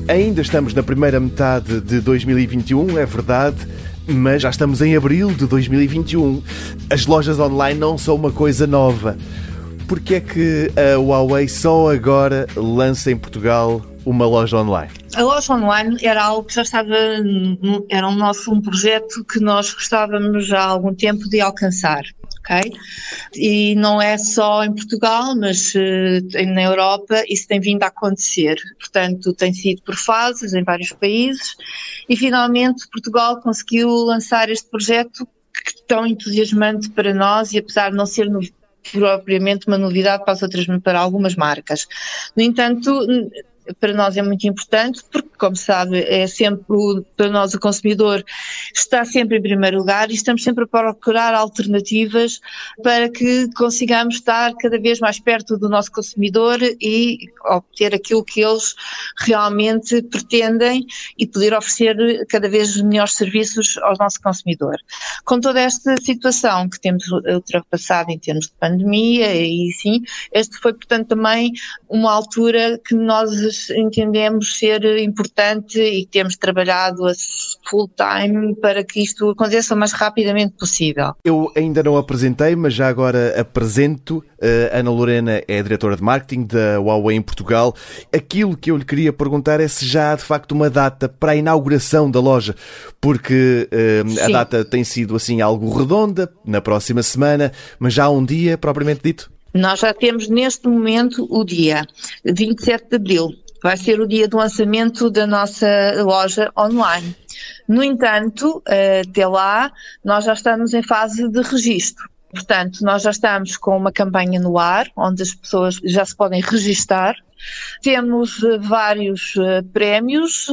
Ainda estamos na primeira metade de 2021, é verdade, mas já estamos em abril de 2021. As lojas online não são uma coisa nova. Por que é que a Huawei só agora lança em Portugal uma loja online? A loja online era algo que já estava, era um projeto que nós gostávamos já há algum tempo de alcançar, ok? E não é só em Portugal, mas na Europa isso tem vindo a acontecer. Portanto, tem sido por fases em vários países e finalmente Portugal conseguiu lançar este projeto que é tão entusiasmante para nós e apesar de não ser propriamente uma novidade para algumas marcas. No entanto, para nós é muito importante porque, como sabe, é sempre, para nós o consumidor está sempre em primeiro lugar e estamos sempre a procurar alternativas para que consigamos estar cada vez mais perto do nosso consumidor e obter aquilo que eles realmente pretendem e poder oferecer cada vez melhores serviços ao nosso consumidor. Com toda esta situação que temos ultrapassado em termos de pandemia e sim, este foi, portanto, também uma altura que nós entendemos ser importante e temos trabalhado a full time para que isto aconteça o mais rapidamente possível. Eu ainda não apresentei, mas já agora apresento. Ana Lorena é a diretora de marketing da Huawei em Portugal. Aquilo que eu lhe queria perguntar é se já há de facto uma data para a inauguração da loja, porque a data tem sido assim algo redonda, na próxima semana, mas já há um dia propriamente dito? Nós já temos neste momento o dia 27 de abril. Vai ser o dia do lançamento da nossa loja online. No entanto, até lá, nós já estamos em fase de registro. Portanto, nós já estamos com uma campanha no ar, onde as pessoas já se podem registar. Temos vários prémios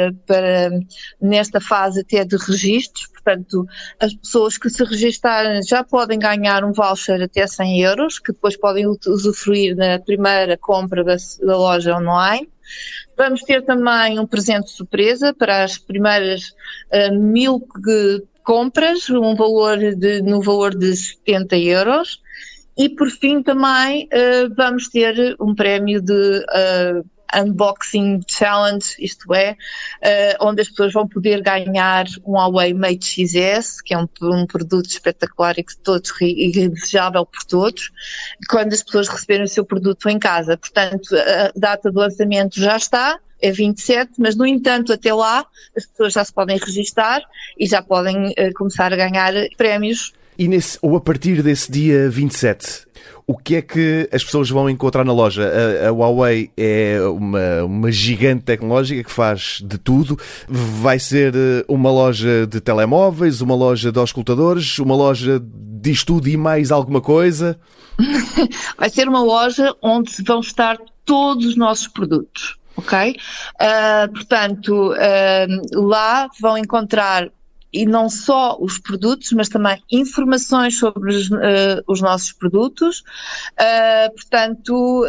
nesta fase até de registros. Portanto, as pessoas que se registarem já podem ganhar um voucher até 100 euros, que depois podem usufruir na primeira compra da loja online. Vamos ter também um presente surpresa para as primeiras 1000 compras, no valor de 70 euros. E por fim também vamos ter um prémio de Unboxing Challenge, isto é, onde as pessoas vão poder ganhar um Huawei Mate XS, que é um produto espetacular e desejável por todos, quando as pessoas receberem o seu produto em casa. Portanto, a data do lançamento já está, é 27, mas no entanto até lá as pessoas já se podem registar e já podem começar a ganhar prémios. E a partir desse dia 27, o que é que as pessoas vão encontrar na loja? A Huawei é uma gigante tecnológica que faz de tudo. Vai ser uma loja de telemóveis, uma loja de auscultadores, uma loja disto tudo e mais alguma coisa? Vai ser uma loja onde vão estar todos os nossos produtos, ok? Portanto, lá vão encontrar e não só os produtos, mas também informações sobre os nossos produtos. Portanto,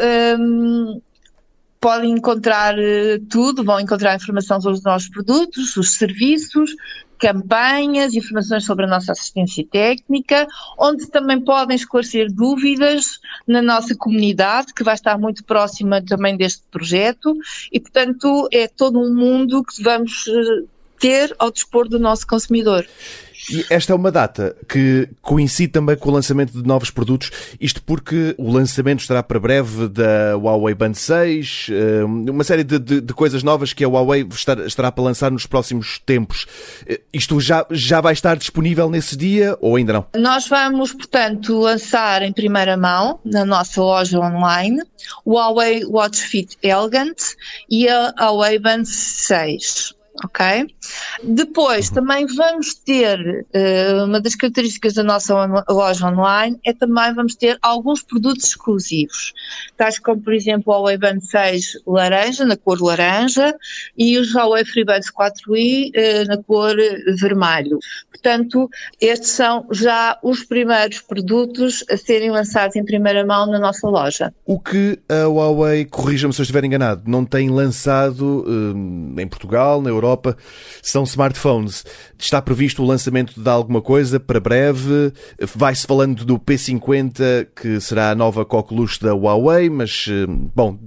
podem encontrar tudo, vão encontrar informação sobre os nossos produtos, os serviços, campanhas, informações sobre a nossa assistência técnica, onde também podem esclarecer dúvidas na nossa comunidade, que vai estar muito próxima também deste projeto, e portanto é todo um mundo que vamos ter ao dispor do nosso consumidor. E esta é uma data que coincide também com o lançamento de novos produtos, isto porque o lançamento estará para breve da Huawei Band 6, uma série de coisas novas que a Huawei estará para lançar nos próximos tempos. Isto já vai estar disponível nesse dia ou ainda não? Nós vamos, portanto, lançar em primeira mão, na nossa loja online, o Huawei Watch Fit Elegant e a Huawei Band 6. Ok? Depois também vamos ter, uma das características da nossa loja online é também vamos ter alguns produtos exclusivos, tais como por exemplo o Huawei Band 6 laranja, na cor laranja, e os Huawei FreeBuds 4i na cor vermelho. Portanto, estes são já os primeiros produtos a serem lançados em primeira mão na nossa loja. O que a Huawei, corrija-me se eu estiver enganado, não tem lançado em Portugal, na Europa, são smartphones. Está previsto o lançamento de alguma coisa para breve? Vai-se falando do P50, que será a nova coqueluche da Huawei, mas, bom,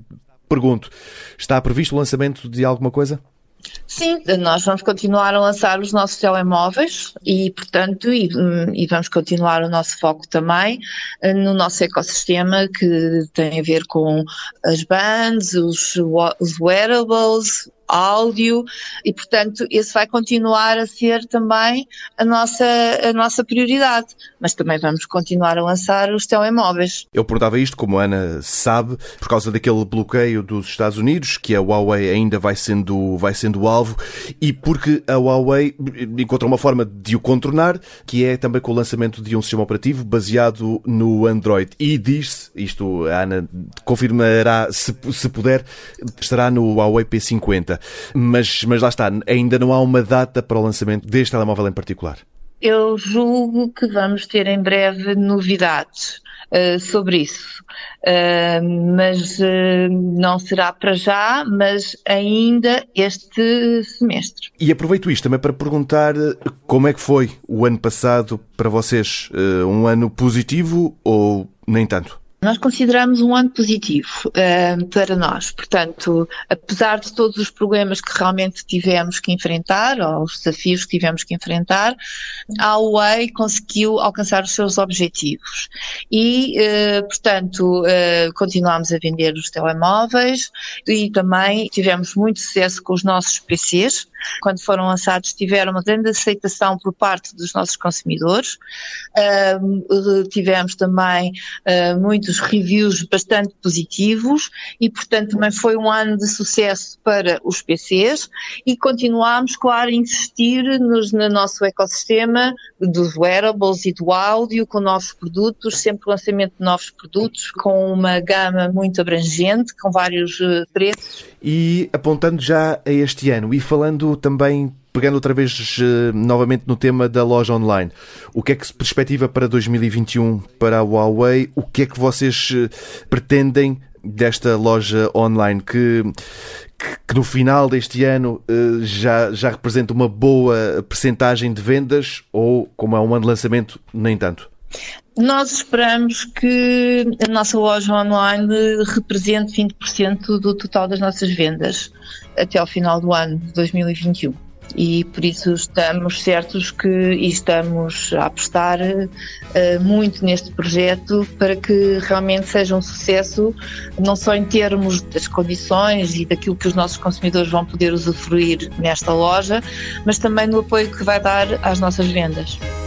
pergunto, está previsto o lançamento de alguma coisa? Sim, nós vamos continuar a lançar os nossos telemóveis e, portanto, vamos continuar o nosso foco também no nosso ecossistema que tem a ver com as bands, os wearables, áudio e, portanto, esse vai continuar a ser também a nossa prioridade, mas também vamos continuar a lançar os telemóveis. Eu perguntava isto, como a Ana sabe, por causa daquele bloqueio dos Estados Unidos, que a Huawei ainda vai sendo alvo, e porque a Huawei encontra uma forma de o contornar, que é também com o lançamento de um sistema operativo baseado no Android. E diz-se, isto a Ana confirmará se puder, estará no Huawei P50. Mas lá está, ainda não há uma data para o lançamento deste telemóvel em particular. Eu julgo que vamos ter em breve novidades sobre isso, mas não será para já, mas ainda este semestre. E aproveito isto também para perguntar como é que foi o ano passado para vocês, um ano positivo ou nem tanto? Nós consideramos um ano positivo para nós, portanto, apesar de todos os problemas que realmente tivemos que enfrentar, ou os desafios que tivemos que enfrentar, a Huawei conseguiu alcançar os seus objetivos e, portanto, continuámos a vender os telemóveis e também tivemos muito sucesso com os nossos PCs. Quando foram lançados tiveram uma grande aceitação por parte dos nossos consumidores, tivemos também muitos reviews bastante positivos e, portanto, também foi um ano de sucesso para os PCs e continuamos, claro, a insistir no nosso ecossistema dos wearables e do áudio com novos produtos, sempre lançamento de novos produtos com uma gama muito abrangente, com vários preços. E apontando já a este ano e falando também, pegando outra vez novamente no tema da loja online, o que é que se perspectiva para 2021 para a Huawei? O que é que vocês pretendem desta loja online que no final deste ano já representa uma boa percentagem de vendas ou, como é um ano de lançamento, nem tanto? Nós esperamos que a nossa loja online represente 20% do total das nossas vendas até ao final do ano de 2021. E por isso estamos certos e estamos a apostar muito neste projeto para que realmente seja um sucesso, não só em termos das condições e daquilo que os nossos consumidores vão poder usufruir nesta loja, mas também no apoio que vai dar às nossas vendas.